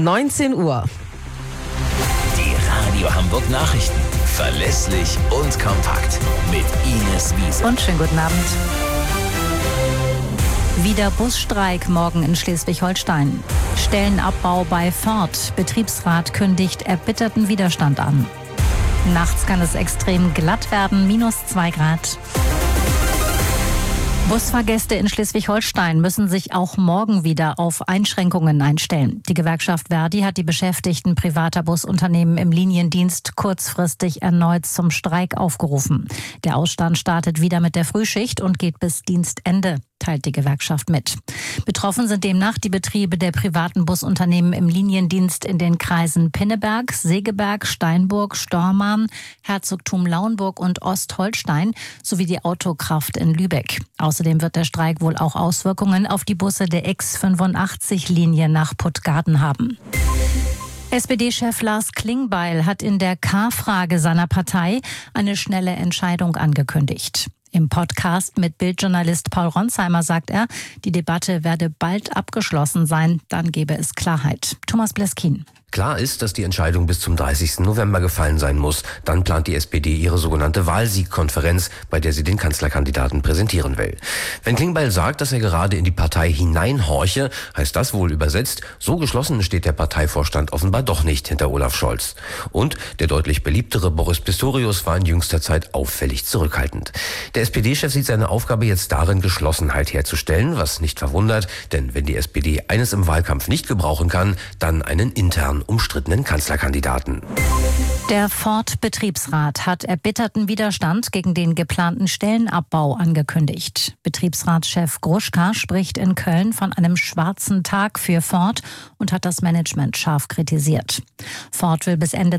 19 Uhr. Die Radio Hamburg Nachrichten. Verlässlich und kompakt. Mit Ines Wiese. Und schönen guten Abend. Wieder Busstreik morgen in Schleswig-Holstein. Stellenabbau bei Ford. Betriebsrat kündigt erbitterten Widerstand an. Nachts kann es extrem glatt werden, -2 Grad. Busfahrgäste in Schleswig-Holstein müssen sich auch morgen wieder auf Einschränkungen einstellen. Die Gewerkschaft Verdi hat die Beschäftigten privater Busunternehmen im Liniendienst kurzfristig erneut zum Streik aufgerufen. Der Ausstand startet wieder mit der Frühschicht und geht bis Dienstende, teilt die Gewerkschaft mit. Betroffen sind demnach die Betriebe der privaten Busunternehmen im Liniendienst in den Kreisen Pinneberg, Segeberg, Steinburg, Stormarn, Herzogtum Lauenburg und Ostholstein sowie die Autokraft in Lübeck. Außerdem wird der Streik wohl auch Auswirkungen auf die Busse der X85-Linie nach Puttgarden haben. SPD-Chef Lars Klingbeil hat in der K-Frage seiner Partei eine schnelle Entscheidung angekündigt. Im Podcast mit Bild-Journalist Paul Ronsheimer sagt er, die Debatte werde bald abgeschlossen sein, dann gebe es Klarheit. Thomas Bleskin. Klar ist, dass die Entscheidung bis zum 30. November gefallen sein muss. Dann plant die SPD ihre sogenannte Wahlsiegkonferenz, bei der sie den Kanzlerkandidaten präsentieren will. Wenn Klingbeil sagt, dass er gerade in die Partei hineinhorche, heißt das wohl übersetzt, so geschlossen steht der Parteivorstand offenbar doch nicht hinter Olaf Scholz. Und der deutlich beliebtere Boris Pistorius war in jüngster Zeit auffällig zurückhaltend. Der SPD-Chef sieht seine Aufgabe jetzt darin, Geschlossenheit herzustellen, was nicht verwundert, denn wenn die SPD eines im Wahlkampf nicht gebrauchen kann, dann einen intern umstrittenen Kanzlerkandidaten. Der Ford-Betriebsrat hat erbitterten Widerstand gegen den geplanten Stellenabbau angekündigt. Betriebsratschef Gruschka spricht in Köln von einem schwarzen Tag für Ford und hat das Management scharf kritisiert. Ford will bis Ende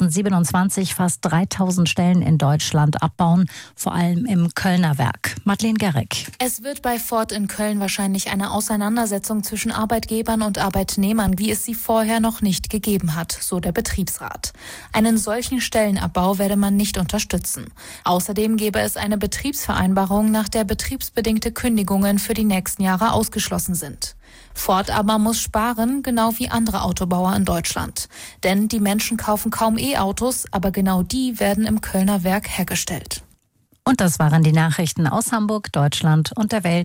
2027 fast 3000 Stellen in Deutschland abbauen, vor allem im Kölner Werk. Madeleine Gerrick. Es wird bei Ford in Köln wahrscheinlich eine Auseinandersetzung zwischen Arbeitgebern und Arbeitnehmern, wie es sie vorher noch nicht gegeben hat, so der Betriebsrat. Einen solchen Stellenabbau werde man nicht unterstützen. Außerdem gäbe es eine Betriebsvereinbarung, nach der betriebsbedingte Kündigungen für die nächsten Jahre ausgeschlossen sind. Ford aber muss sparen, genau wie andere Autobauer in Deutschland. Denn die Menschen kaufen kaum E-Autos, aber genau die werden im Kölner Werk hergestellt. Und das waren die Nachrichten aus Hamburg, Deutschland und der Welt.